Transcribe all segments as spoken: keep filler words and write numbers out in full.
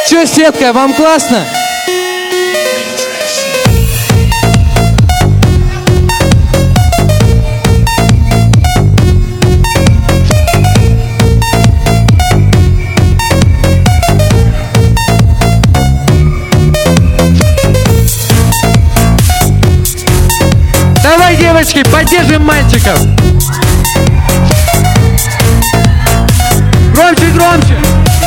Чё, Светка, вам классно? Давай, девочки, поддержим мальчиков. Громче, громче.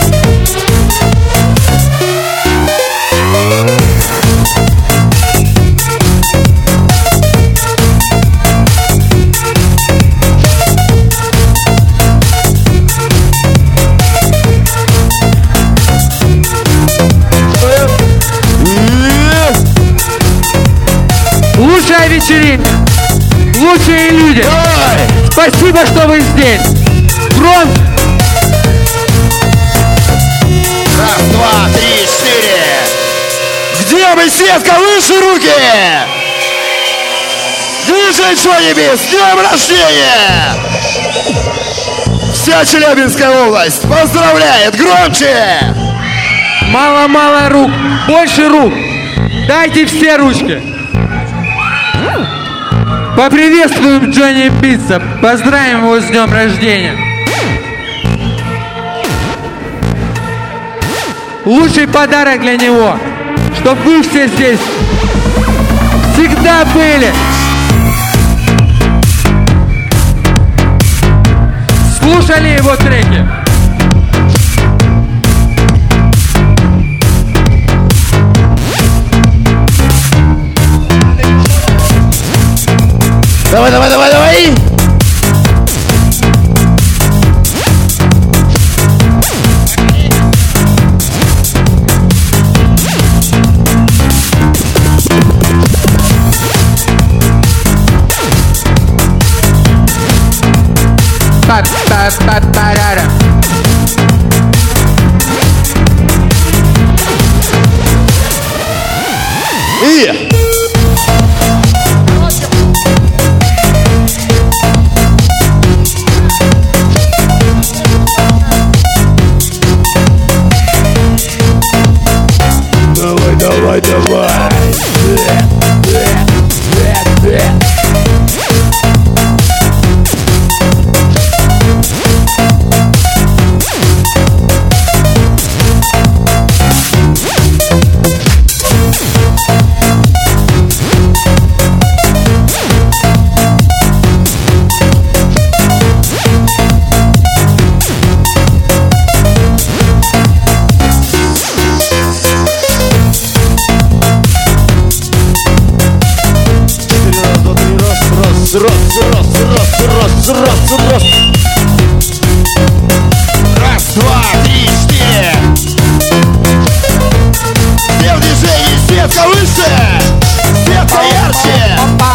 Лучшая вечеринка, лучшие люди. Ой! Спасибо, что вы здесь. Громче. Раз, два, три, четыре. Где мы, Светка? Выше руки! Движи что-нибудь! С днем рождения! Вся Челябинская область поздравляет! Громче! Мало-мало рук, больше рук. Дайте все ручки. Поприветствуем Джонни Пицца. Поздравим его с днем рождения. Лучший подарок для него, чтобы вы все здесь всегда были. Слушали его треки. Давай, давай, давай, давай! Па-па-па-парара. И... Давай, давай, давай. Раз, раз, раз, раз, раз, раз. Раз, два, три, четыре. Все в движении, Светка выше, Светка ярче.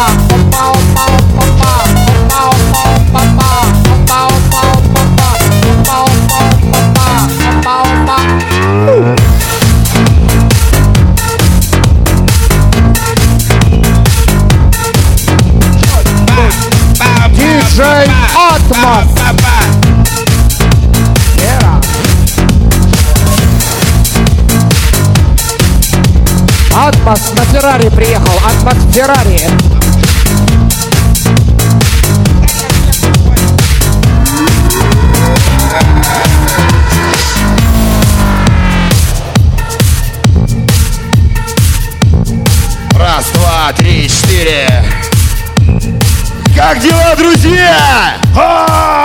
диджей Атмос. Yeah. Атмос на Феррари приехал. Атмос Феррари. Раз, два, три, четыре. Как дела, друзья? А!